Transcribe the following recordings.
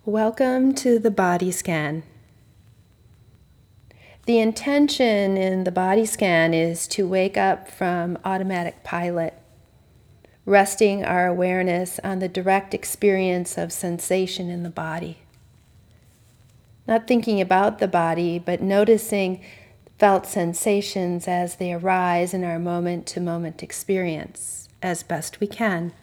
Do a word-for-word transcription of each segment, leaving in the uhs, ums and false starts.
Welcome to the body scan. The intention in the body scan is to wake up from automatic pilot, resting our awareness on the direct experience of sensation in the body. Not thinking about the body, but noticing felt sensations as they arise in our moment-to-moment experience as best we can.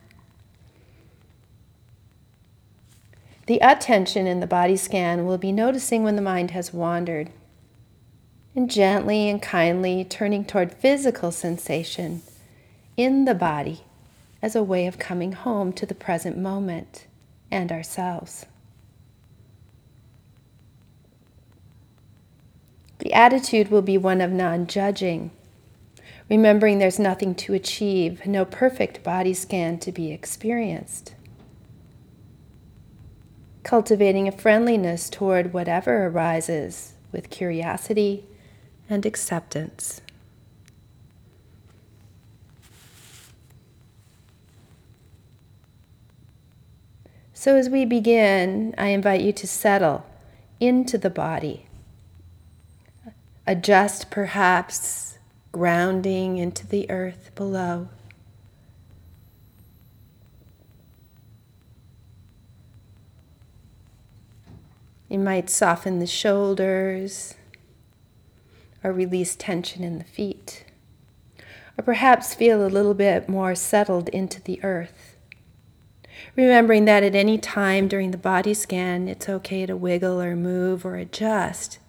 The attention in the body scan will be noticing when the mind has wandered, and gently and kindly turning toward physical sensation in the body as a way of coming home to the present moment and ourselves. The attitude will be one of non-judging, remembering there's nothing to achieve, no perfect body scan to be experienced. Cultivating a friendliness toward whatever arises with curiosity and acceptance. So as we begin, I invite you to settle into the body. Adjust perhaps grounding into the earth below. You might soften the shoulders or release tension in the feet, or perhaps feel a little bit more settled into the earth. Remembering that at any time during the body scan, it's okay to wiggle or move or adjust.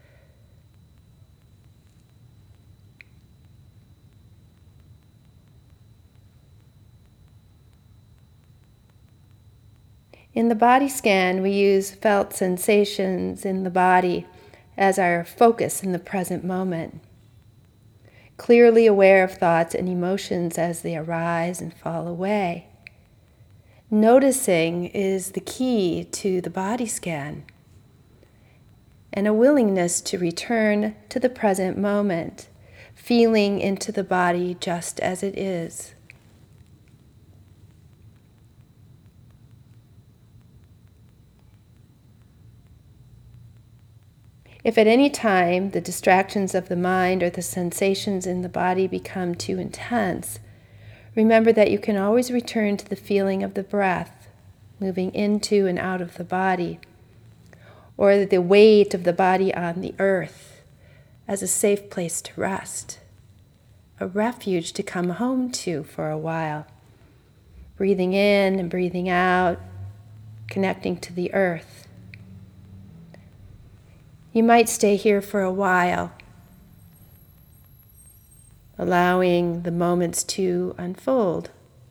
In the body scan, we use felt sensations in the body as our focus in the present moment. Clearly aware of thoughts and emotions as they arise and fall away. Noticing is the key to the body scan, and a willingness to return to the present moment, feeling into the body just as it is. If at any time the distractions of the mind or the sensations in the body become too intense, remember that you can always return to the feeling of the breath moving into and out of the body, or the weight of the body on the earth as a safe place to rest, a refuge to come home to for a while. Breathing in and breathing out, connecting to the earth. You might stay here for a while, allowing the moments to unfold.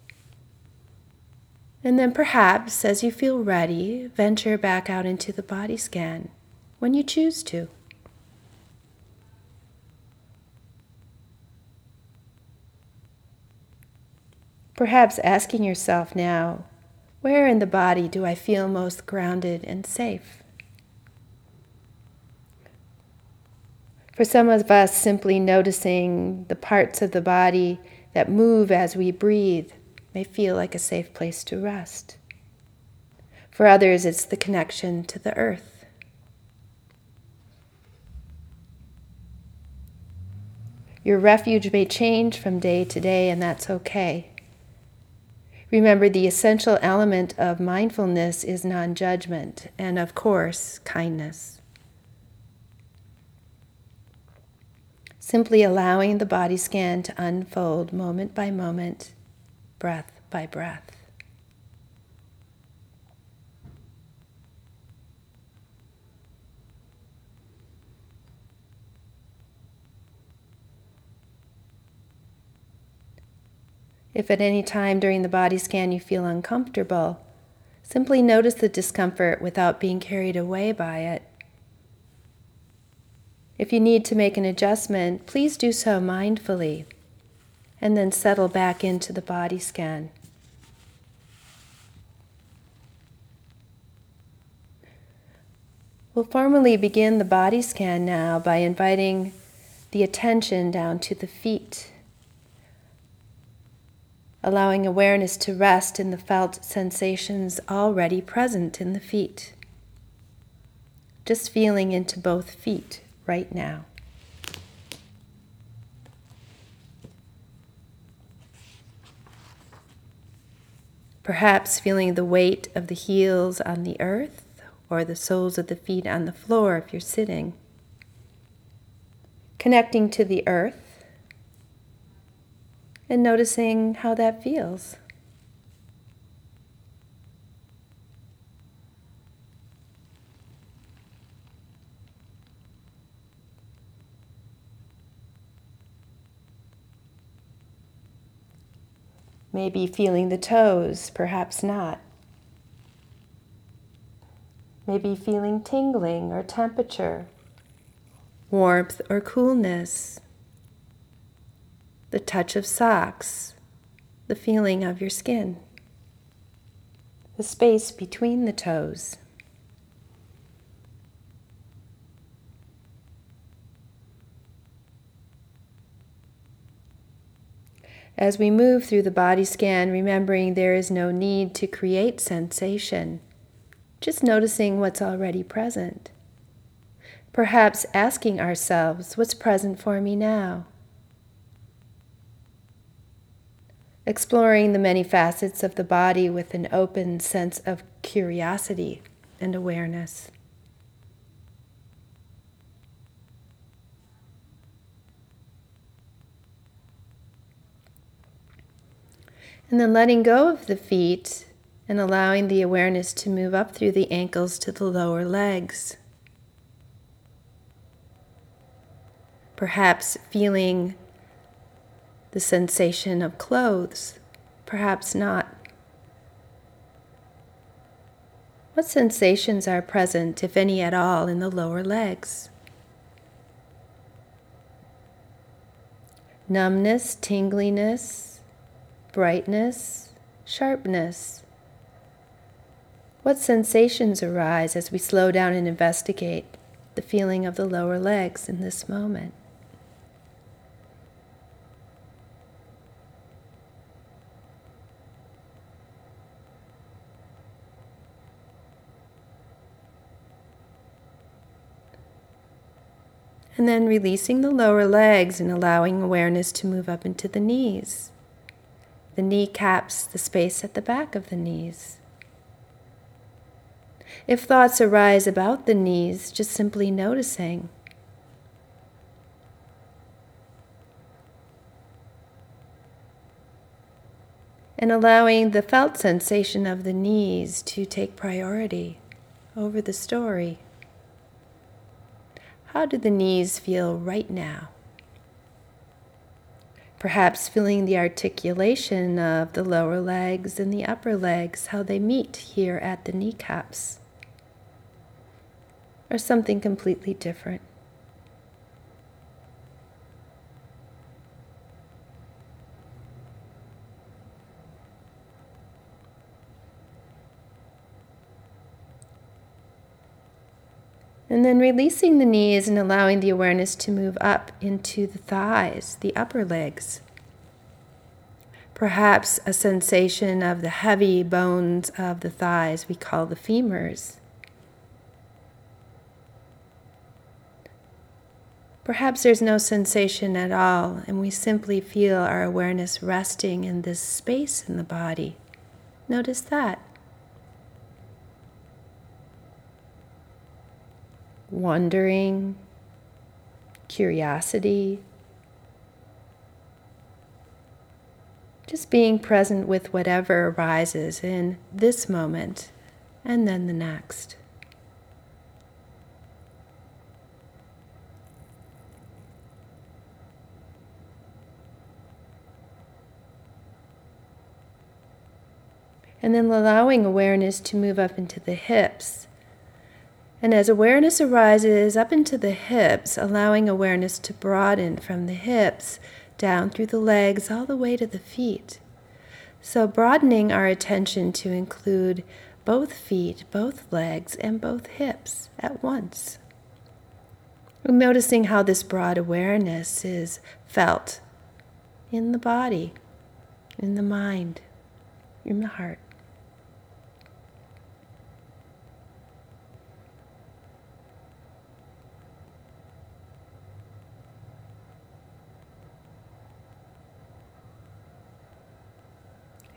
And then perhaps, as you feel ready, venture back out into the body scan when you choose to. Perhaps asking yourself now, where in the body do I feel most grounded and safe? For some of us, simply noticing the parts of the body that move as we breathe may feel like a safe place to rest. For others, it's the connection to the earth. Your refuge may change from day to day, and that's okay. Remember, the essential element of mindfulness is non-judgment, and of course, kindness. Simply allowing the body scan to unfold moment by moment, breath by breath. If at any time during the body scan you feel uncomfortable, simply notice the discomfort without being carried away by it. If you need to make an adjustment, please do so mindfully, and then settle back into the body scan. We'll formally begin the body scan now by inviting the attention down to the feet, allowing awareness to rest in the felt sensations already present in the feet. just feeling into both feet right now. Perhaps feeling the weight of the heels on the earth or the soles of the feet on the floor if you're sitting. Connecting to the earth and noticing how that feels. Maybe feeling the toes, perhaps not. Maybe feeling tingling or temperature, warmth or coolness, the touch of socks, the feeling of your skin, the space between the toes. As we move through the body scan, remembering there is no need to create sensation, just noticing what's already present. Perhaps asking ourselves, what's present for me now? Exploring the many facets of the body with an open sense of curiosity and awareness. And then letting go of the feet and allowing the awareness to move up through the ankles to the lower legs. Perhaps feeling the sensation of clothes, perhaps not. What sensations are present, if any at all, in the lower legs? Numbness, tingliness, brightness, sharpness. What sensations arise as we slow down and investigate the feeling of the lower legs in this moment? And then releasing the lower legs and allowing awareness to move up into the knees. The kneecaps, the space at the back of the knees. If thoughts arise about the knees, just simply noticing. And allowing the felt sensation of the knees to take priority over the story. How do the knees feel right now? Perhaps feeling the articulation of the lower legs and the upper legs, how they meet here at the kneecaps. Or something completely different. And then releasing the knees and allowing the awareness to move up into the thighs, the upper legs. Perhaps a sensation of the heavy bones of the thighs we call the femurs. Perhaps there's no sensation at all, and we simply feel our awareness resting in this space in the body. Notice that. Wondering, curiosity, just being present with whatever arises in this moment and then the next. And then allowing awareness to move up into the hips. And as awareness arises up into the hips, allowing awareness to broaden from the hips down through the legs all the way to the feet. So broadening our attention to include both feet, both legs, and both hips at once. We're noticing how this broad awareness is felt in the body, in the mind, in the heart.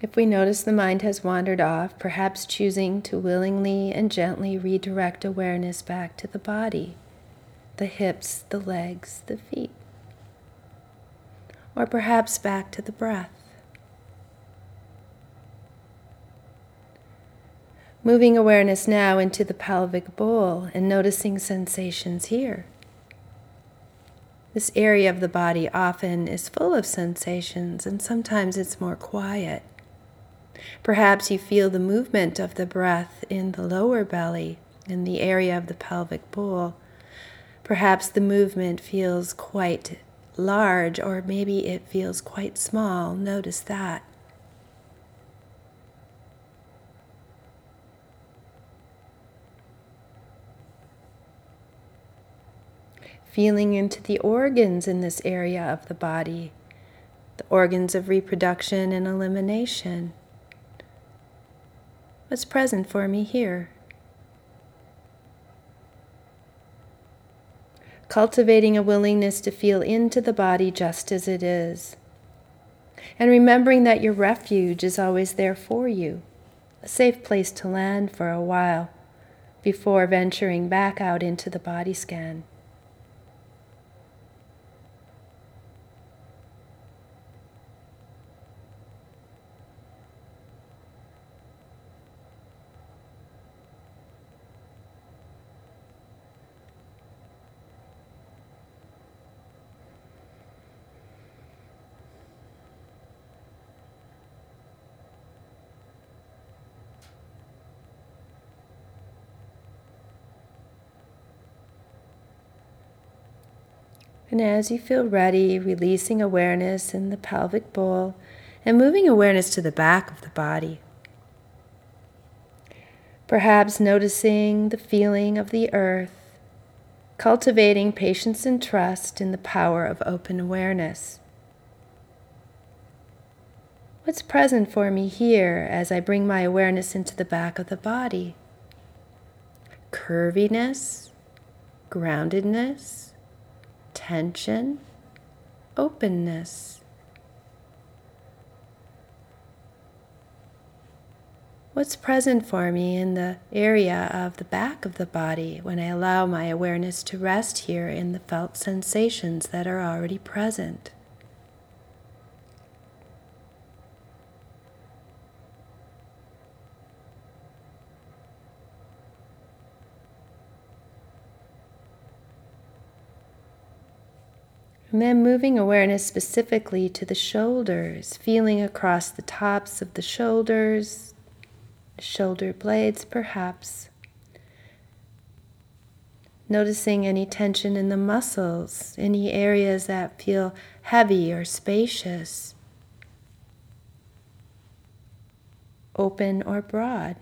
If we notice the mind has wandered off, perhaps choosing to willingly and gently redirect awareness back to the body, the hips, the legs, the feet, or perhaps back to the breath. Moving awareness now into the pelvic bowl and noticing sensations here. This area of the body often is full of sensations, and sometimes it's more quiet. Perhaps you feel the movement of the breath in the lower belly, in the area of the pelvic bowl. Perhaps the movement feels quite large, or maybe it feels quite small. Notice that. Feeling into the organs in this area of the body, the organs of reproduction and elimination. What's present for me here? Cultivating a willingness to feel into the body just as it is. And remembering that your refuge is always there for you, a safe place to land for a while before venturing back out into the body scan. And as you feel ready, releasing awareness in the pelvic bowl and moving awareness to the back of the body. Perhaps noticing the feeling of the earth, cultivating patience and trust in the power of open awareness. What's present for me here as I bring my awareness into the back of the body? Curviness, groundedness, tension, openness. What's present for me in the area of the back of the body when I allow my awareness to rest here in the felt sensations that are already present? And then moving awareness specifically to the shoulders, feeling across the tops of the shoulders, shoulder blades perhaps. Noticing any tension in the muscles, any areas that feel heavy or spacious, open or broad.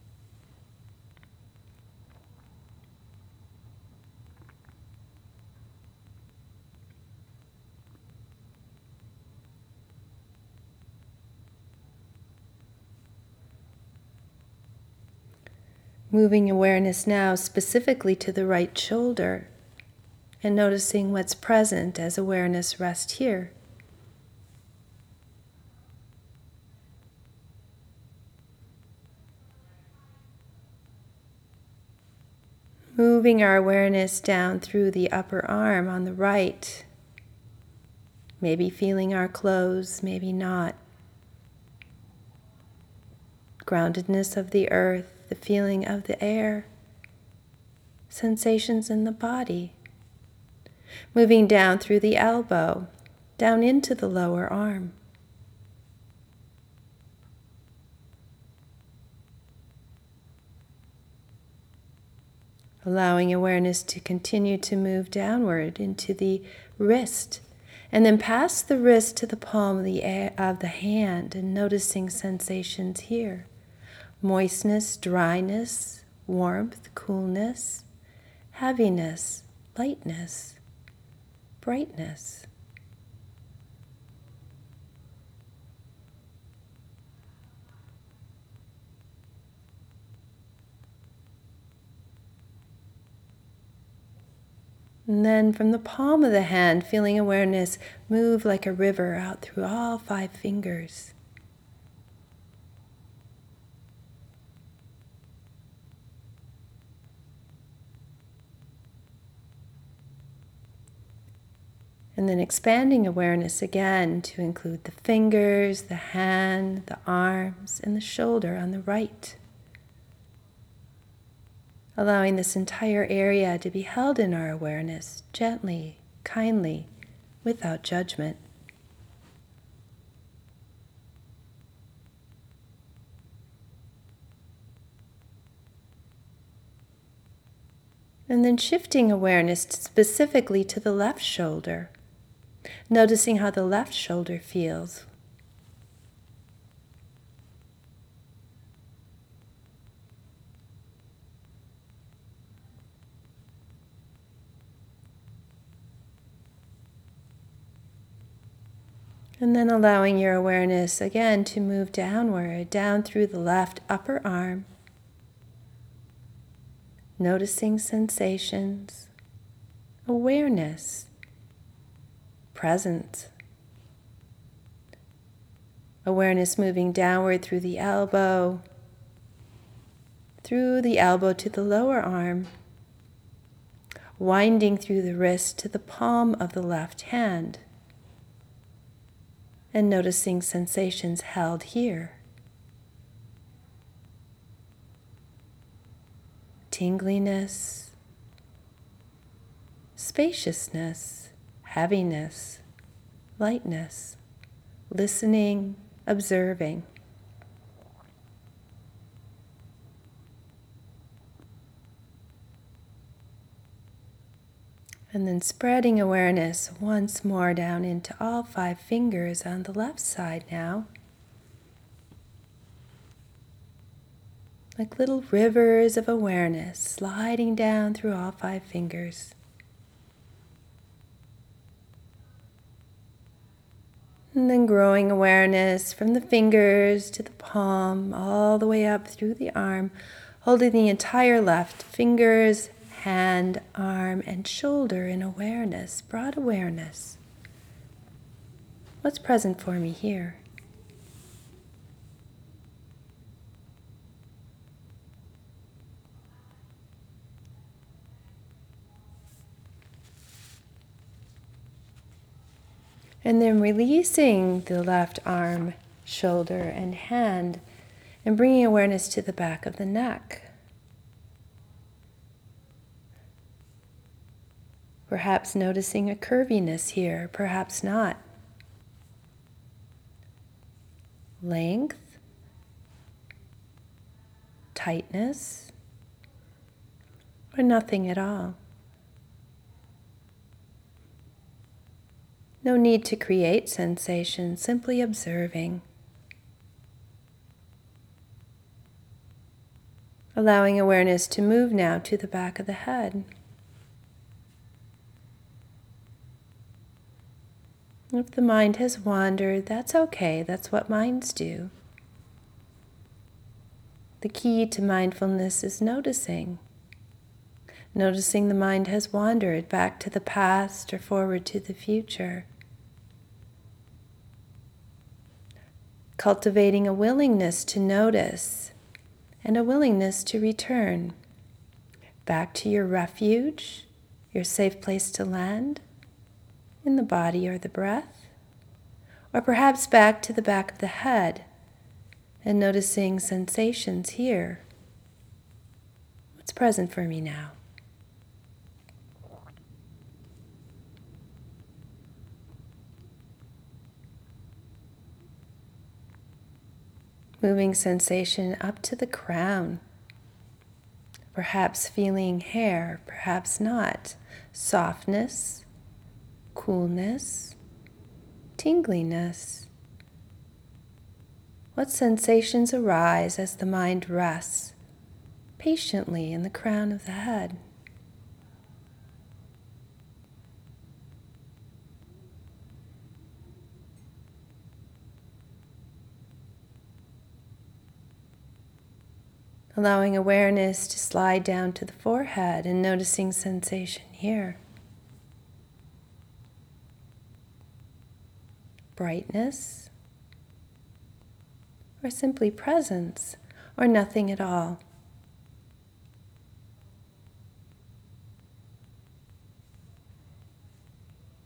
Moving awareness now specifically to the right shoulder and noticing what's present as awareness rests here. Moving our awareness down through the upper arm on the right, maybe feeling our clothes, maybe not. Groundedness of the earth, the feeling of the air, sensations in the body. Moving down through the elbow, down into the lower arm. Allowing awareness to continue to move downward into the wrist, and then past the wrist to the palm of the, of the hand, and noticing sensations here. Moistness, dryness, warmth, coolness, heaviness, lightness, brightness. And then from the palm of the hand, feeling awareness move like a river out through all five fingers. And then expanding awareness again to include the fingers, the hand, the arms, and the shoulder on the right. Allowing this entire area to be held in our awareness gently, kindly, without judgment. And then shifting awareness specifically to the left shoulder, noticing how the left shoulder feels. And then allowing your awareness again to move downward, down through the left upper arm. Noticing sensations, awareness, presence. Awareness moving downward through the elbow, through the elbow to the lower arm, winding through the wrist to the palm of the left hand, and noticing sensations held here. Tingliness, spaciousness, heaviness, lightness, listening, observing. And then spreading awareness once more down into all five fingers on the left side now. Like little rivers of awareness sliding down through all five fingers. And then growing awareness from the fingers to the palm, all the way up through the arm, holding the entire left fingers, hand, arm, and shoulder in awareness, broad awareness. What's present for me here? And then releasing the left arm, shoulder, and hand, and bringing awareness to the back of the neck. Perhaps noticing a curviness here, perhaps not. Length, tightness, or nothing at all. No need to create sensation, simply observing. Allowing awareness to move now to the back of the head. If the mind has wandered, that's okay. That's what minds do. The key to mindfulness is noticing. Noticing the mind has wandered back to the past or forward to the future. Cultivating a willingness to notice and a willingness to return back to your refuge, your safe place to land, in the body or the breath, or perhaps back to the back of the head and noticing sensations here. What's present for me now? Moving sensation up to the crown. Perhaps feeling hair, perhaps not. Softness, coolness, tingliness. What sensations arise as the mind rests patiently in the crown of the head? Allowing awareness to slide down to the forehead and noticing sensation here. Brightness, or simply presence, or nothing at all.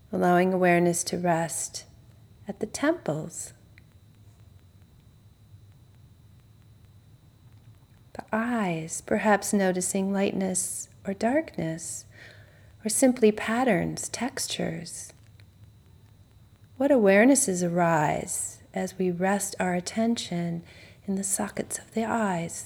allowing awareness to rest at the temples, the eyes, perhaps noticing lightness or darkness, or simply patterns, textures. What awarenesses arise as we rest our attention in the sockets of the eyes?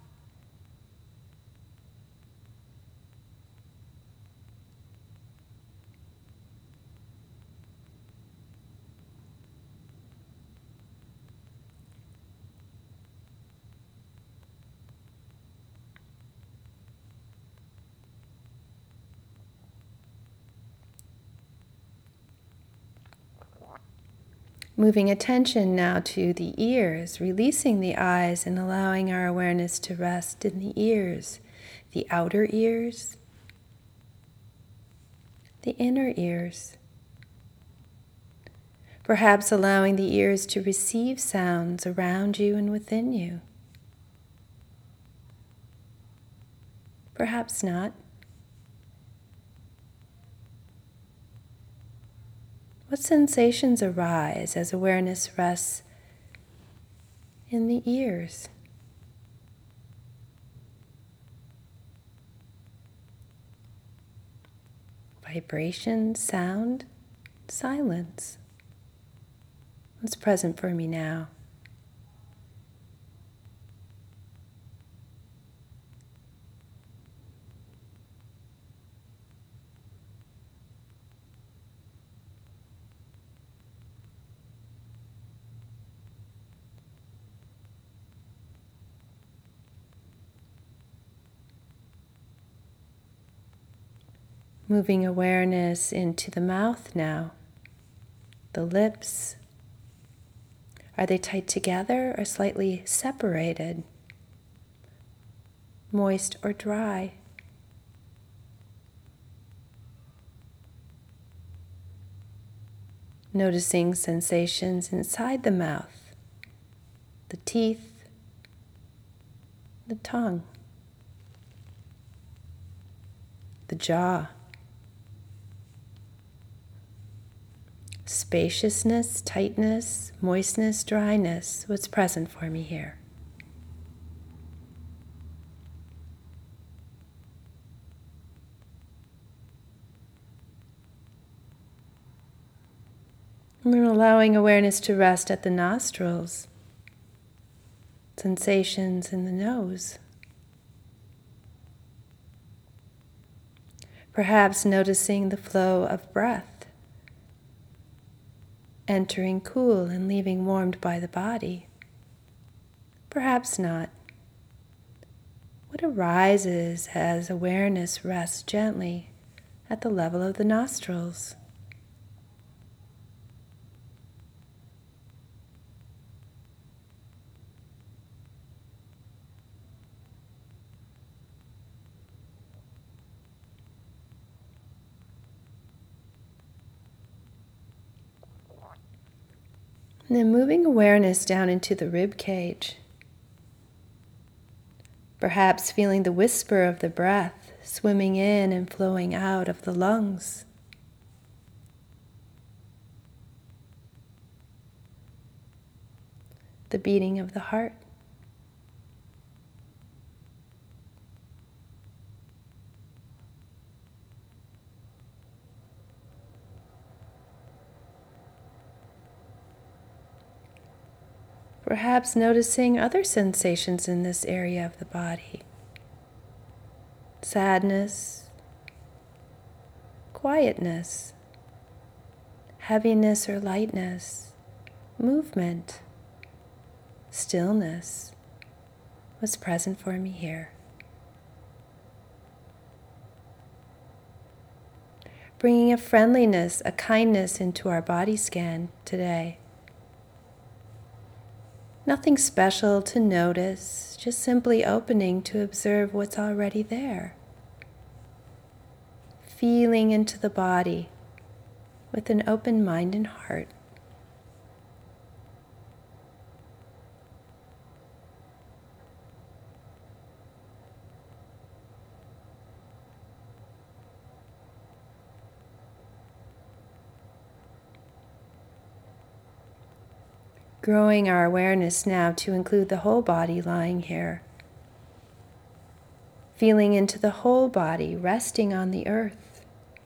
Moving attention now to the ears, releasing the eyes and allowing our awareness to rest in the ears, the outer ears, the inner ears. Perhaps allowing the ears to receive sounds around you and within you. Perhaps not. What sensations arise as awareness rests in the ears? Vibration, sound, silence. What's present for me now? Moving awareness into the mouth now. The lips. Are they tight together or slightly separated? Moist or dry? Noticing sensations inside the mouth, the teeth, the tongue, the jaw. Spaciousness, tightness, moistness, dryness. What's present for me here? And then allowing awareness to rest at the nostrils, sensations in the nose. Perhaps noticing the flow of breath, entering cool and leaving warmed by the body. Perhaps not. What arises as awareness rests gently at the level of the nostrils? And then moving awareness down into the rib cage. Perhaps feeling the whisper of the breath swimming in and flowing out of the lungs. The beating of the heart. Perhaps noticing other sensations in this area of the body. Sadness, quietness, heaviness or lightness, movement, stillness. What's present for me here? Bringing a friendliness, a kindness into our body scan today. Nothing special to notice, just simply opening to observe what's already there. Feeling into the body with an open mind and heart. Growing our awareness now to include the whole body lying here. Feeling into the whole body resting on the earth.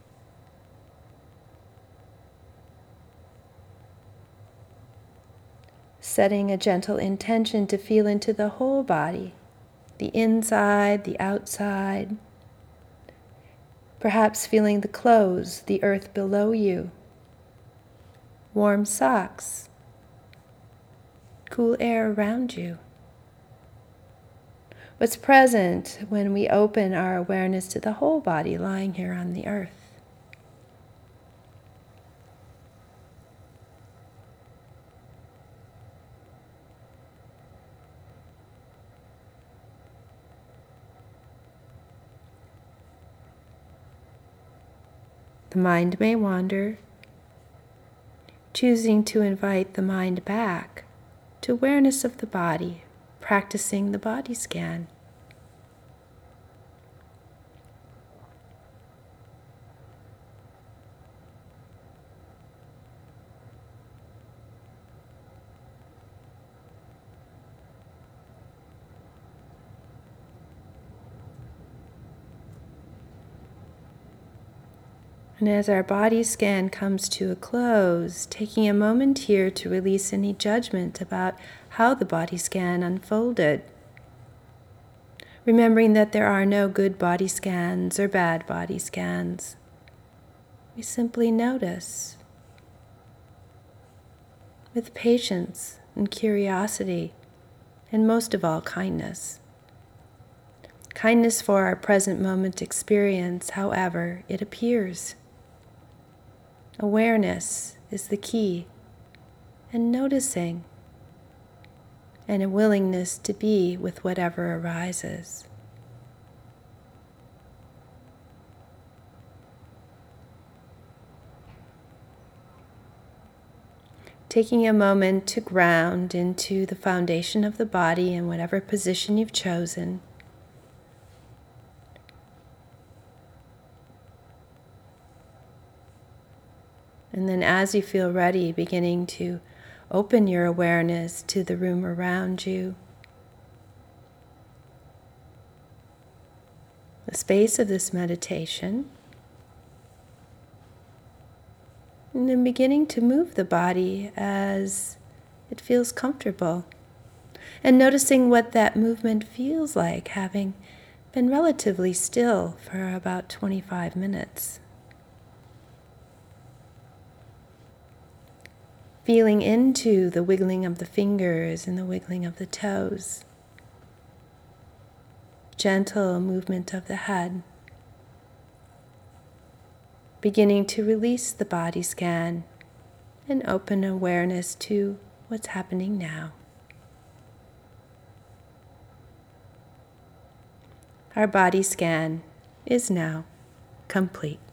Setting a gentle intention to feel into the whole body, the inside, the outside. Perhaps feeling the clothes, the earth below you. Warm socks. Cool air around you. What's present when we open our awareness to the whole body lying here on the earth? The mind may wander, choosing to invite the mind back to awareness of the body, practicing the body scan. And as our body scan comes to a close, taking a moment here to release any judgment about how the body scan unfolded. Remembering that there are no good body scans or bad body scans. We simply notice with patience and curiosity, and most of all, kindness. Kindness for our present moment experience, however it appears. Awareness is the key, and noticing, and a willingness to be with whatever arises. Taking a moment to ground into the foundation of the body in whatever position you've chosen. And then as you feel ready, beginning to open your awareness to the room around you. The space of this meditation. And then beginning to move the body as it feels comfortable. And noticing what that movement feels like, having been relatively still for about twenty-five minutes. Feeling into the wiggling of the fingers and the wiggling of the toes. Gentle movement of the head. Beginning to release the body scan and open awareness to what's happening now. Our body scan is now complete.